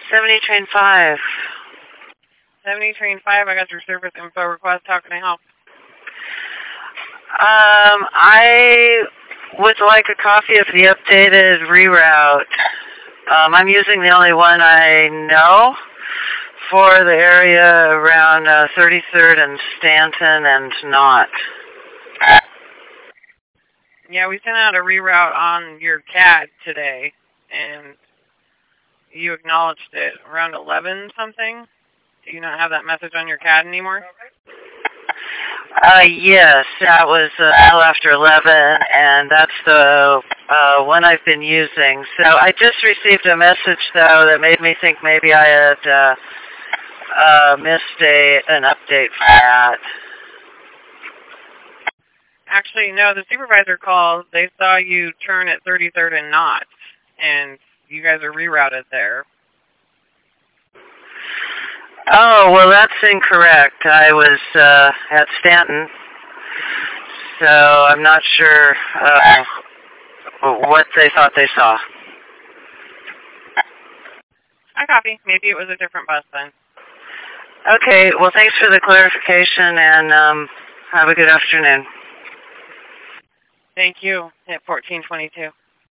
70 train 5. 70 train 5, I got your service info request. How can I help? I would like a copy of the updated reroute. I'm using the only one I know for the area around 33rd and Stanton and Knott. Yeah, we sent out a reroute on your CAD today, and you acknowledged it around 11 something. Do you not have that message on your CAD anymore? Yes, that was well after 11, and that's the one I've been using. So I just received a message, though, that made me think maybe I had missed an update for that. Actually, no, the supervisor called. They saw you turn at 33rd and Knott, and you guys are rerouted there. Oh, well, that's incorrect. I was at Stanton, so I'm not sure what they thought they saw. I copy. Maybe it was a different bus then. Okay, well, thanks for the clarification, and have a good afternoon. Thank you. At 1422.